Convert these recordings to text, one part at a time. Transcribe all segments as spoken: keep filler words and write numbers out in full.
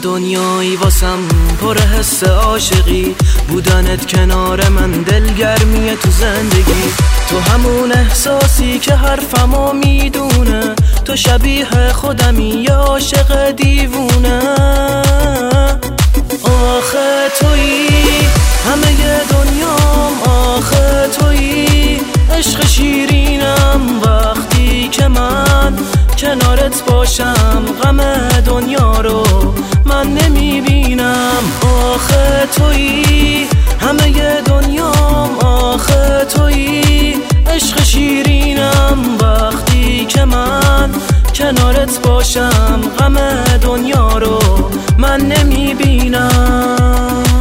دنیایی واسم پر حس عاشقی، بودنت کنار من دلگرمیه تو زندگی. تو همون احساسی که حرفمو میدونه، تو شبیه خودمی یه عاشق دیوونه. آخه تویی همه دنیام، آخه تویی عشق شیرینم. وقتی که من کنارت باشم غم دنیا رو من نمیبینم. آخه تویی همه دنیام، آخه تویی عشق شیرینم. وقتی که من کنارت باشم غم دنیا رو من نمیبینم.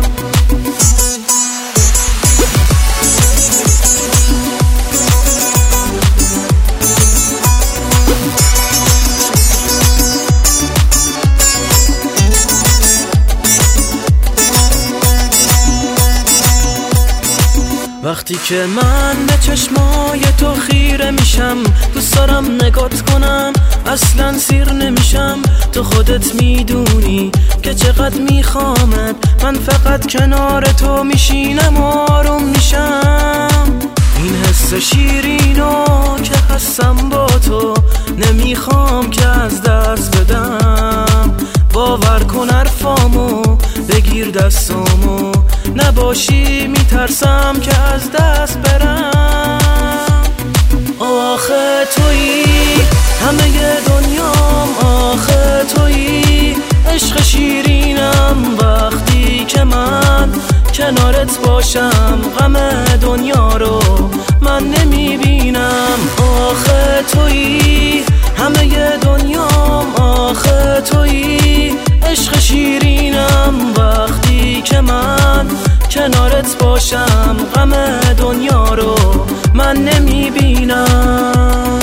وقتی که من به چشمای تو خیره میشم، دوست دارم نگات کنم اصلا سیر نمیشم. تو خودت میدونی که چقدر میخوامت، من فقط کنار تو میشینم و آروم میشم. این حس شیرینو که هستم با تو نمیخوام که از دست بدم. باور کن حرفامو، بگیر دستامو، نباشی میترسم که از دست برم. آخه تویی همه دنیام، آخه تویی عشق شیرینم. وقتی که من کنارت باشم غم دنیا رو من نمیبینم. آخه تویی همه دنیام، آخه تویی عشق شیرینم. وقتی که من کنارت باشم غم دنیا رو من نمیبینم.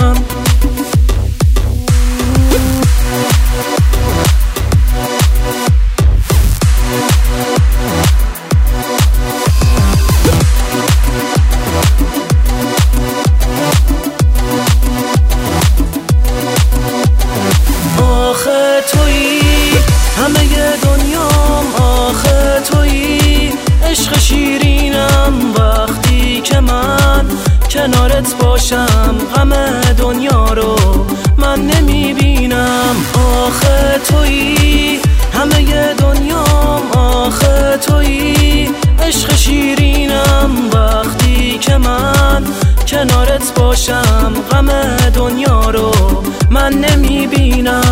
آخه تویی همه دنیام، آخه تویی عشق شیرینم. وقتی که من کنارت باشم غم دنیا رو من نمیبینم. آخه تویی همه دنیام، آخه تویی عشق شیرینم. وقتی که من کنارت باشم غم دنیا رو من نمیبینم.